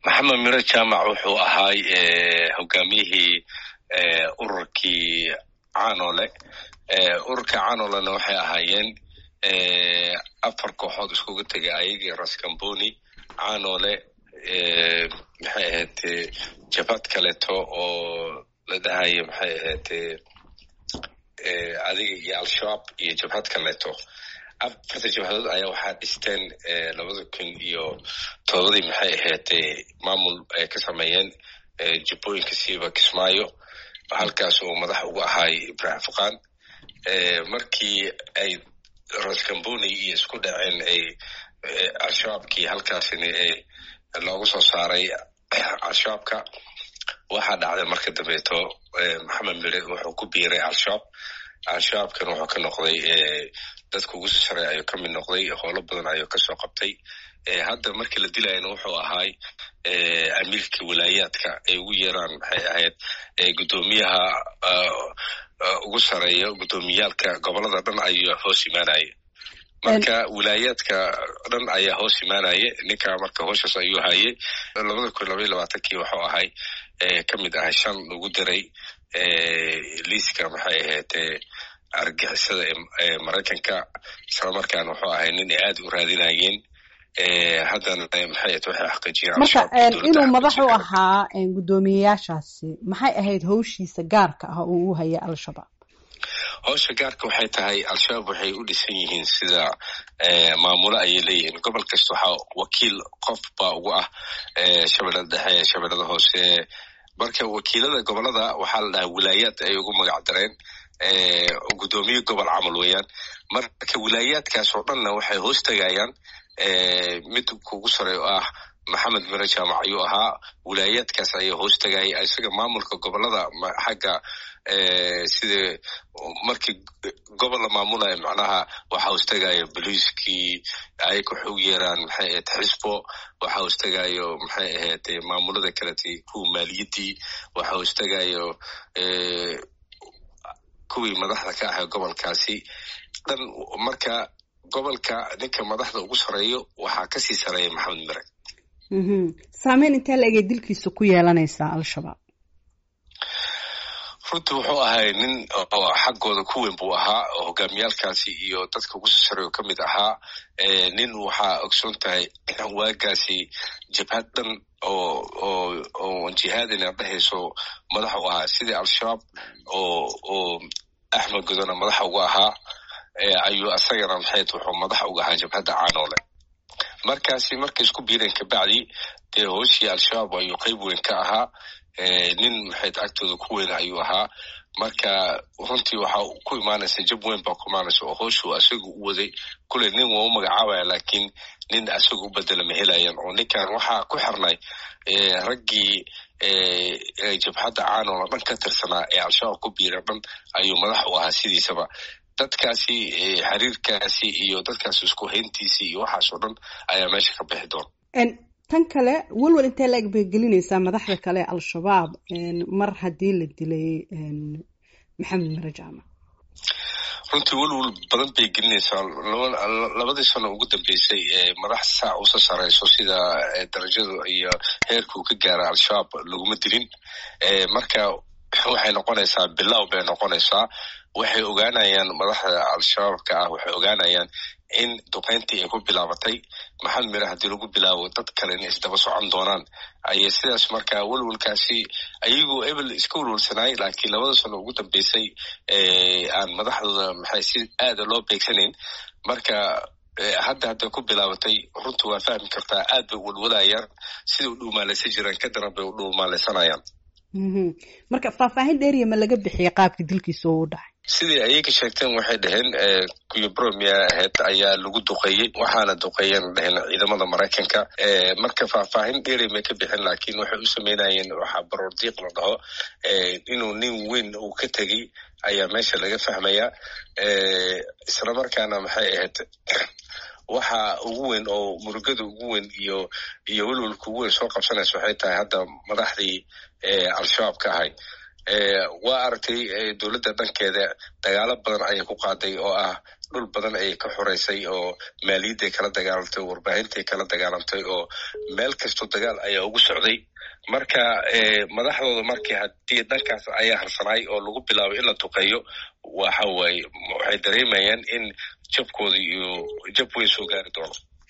maxamed miro jaamac wuxuu ahaay hogaamiyihii ururkii Caanole. Ururka Caanolena waxay ahaayeen 4 kooxood iskugu tagay ayagii Raskamboni, Caanole, maxay ahayd jabhad kaleeto oo la dhahayo maxay ahayd adiga iyo al-shabaab iyo jabhad kaleeto. 4 jabhadood ayaa waxaa dhisteen 2007 maxay ahayd maamul ay ka sameeyeen jubbooyinka siiba Kismaayo, halkaas oo madax ugu ahaay Ibrahim Faqaan. Markii ay Raskamboni iyo isku dhaceen ay al-shabaabkii halkaasina loogu soo saaray al-shabaabka, waxaa dhacday marka dambeeto maxamed mire wuxuu ku biiray al-shabaabkan wuxuu ka noqday dadka ugu soo sareeya ayuu ka mid noqday, howlo badan ayuu kasoo qabtay. Hadda markii la dilayna wuxuu ahaay amiirka wilaayaadka ay ugu yeeraan maxay ahayd gudoomiyaha ugu sareeya gudoomiyaalka gobolada dhan ayuu hoos imaanaya. Marka wilaayaadka dhan ayaa hoos imaanaya. Ninka marka hooshaas ayuu hayay 2022 wuxuu ahaay kamid ahay 5 lagu diray liiska maxay ahayd argagixisada ee Mareykanka. Isla markaana wuxuu ahay nin aad u raadinayeen haddana maxay waxay xaqiijiyaan marka inuu madax u ahaa gudoomiyaashaasi maxay ahayd hawshiisa gaarka ah oo uu hayay al-shabaab. hawsha gaarka waxay tahay al-shabaab waxay u dhisan yihiin sida maamulo ay leeyihiin. gobol kasta waxaa wakiil qof baa ugu ah shabeellada dhexe, shabeellada hoose. marka wakiilada gobolada waxaa la dhahaa wilaayaad ay ugu magac dareen gudoomiye gobol camal weeyaan. marka wilaayaadkaas oo dhanna waxay hoos tagayaan mid kugu sareeyo ah maxamed miro jaamac ayuu ahaa. wilaayaadkaas ayaa hoos tagayay isaga maamulka gobolada xagga sida markii gobol la maamulayo macnaha waxaa hoos tagayo booliiskii ay ku xog yeeraan maxay ahayd xisbo, waxaa hoos tagayo maxay ahayd maamulada kaleetay kuwa maaliyadii, waxaa hoos tagayo kuwii madaxda ka ahaa gobolkaasi dhan. marka gobolka ninka madaxda ugu sareeyo waxaa kasii sareeya maxamed mire. saameyn intee la egay dilkiisa ku yeelanaysaa al-shabaab? runtii wuxuu ahay nin oo xaggooda ku weyn buu ahaa, hogaamiyaalkaasi iyo dadka ugu soo sareeyo ka mid ahaa. nin waxaa ogsoon tahay waagaasi jabhad dhan oo jihaadina dhehayso madax u ahaa, sidii al-shabaab oo axmed godona madaxa ugu ahaa ayuu asagana maxayd wuxuu madax uga ahaa jabhadda Caanole. markaasi markay isku biireen kabacdi dee hooshii al-shabaab ayuu qayb weyn ka ahaa. nin maxayd agtooda ku weyn ayuu ahaa. marka runtii waxaa ku imaanaysa jab weyn baa ku imaanaysa oo hooshuu asagu u waday. kule nin waa u magacaabaya laakiin nin asagu u bedela ma helayaan. oo ninkan waxaa ku xirnay raggii jabhadda Caanole dhan ka tirsanaa ee al-shabaab ku biira dhan ayuu madax u ahaa sidiisaba. dadkaasi xiriirkaasi iyo dadkaasi isku hayntiisi iyo waxaas oo dhan ayaa meesha ka bixi doona. tan kale walwal intee la eg bay gelinaysaa madaxda kale al-shabaab mar haddii la dilay maxamed miro jaamac? runtii walwal badan bay gelinaysaa. 2 sano ugu dambeysay madax saa usoo sareyso sida darajadu iyo heerkuu ka gaara al-shabaab laguma dilin. marka waxay noqonaysaa bilow bay noqonaysaa. waxay ogaanayaan madaxda al-shabaabka ah waxay ogaanayaan in duqeyntii ay ku bilaabatay maxamed mire haddii lagu bilaabo dad kale inay isdaba socon doonaan ayay sidaas markaa walwalkaasi ayagoo ebel iska walwalsanaay. laakiin 2 sano ugu dambeysay aan madaxdooda maxay si aada loo beegsanayn. marka hadda ku bilaabatay runtii waa fahmi kartaa aad bay walwalayaan. sida u dhuumaalaysan jiraan ka daran bay u dhuumaalaysanayaan. marka faahfaahin dheeriya ma laga bixiyay qaabka dilkiisa oo u dhacay? sidii ayaga sheegteen waxay dhaheen kuyobromia ahayd ayaa lagu duqeeyey, waxaana duqeeyeen dhaheen ciidamada Mareykanka. marka faahfaahin dheeri ma ka bixin, laakiin waxay u sameynayeen waxaa baroordiiq la dhaho inuu nin weyn uu ka tegey ayaa meesha laga fahmayaa. isla markaana maxay ahayd waxa ugu weyn oo murugada ugu weyn iyo walwalka ugu weyn soo qabsanaysa waxay tahay hadda madaxdii al-shabaab ka ahay waa aragtay dowladda dhankeeda dagaalo badan ayay ku qaaday oo ah dhul badan ayay ka xoreysay oo maaliyadday kala dagaalantay oo warbaahintai kala dagaalantay oo meel kastoo dagaal ayaa ugu socday marka madaxdooda markii haddii dhankaas ayaa harsanaay oo lagu bilaabay in la duqeeyo waxa waaye waxay dareemayaan in jabkooda iyo jab weyn soo gaari doono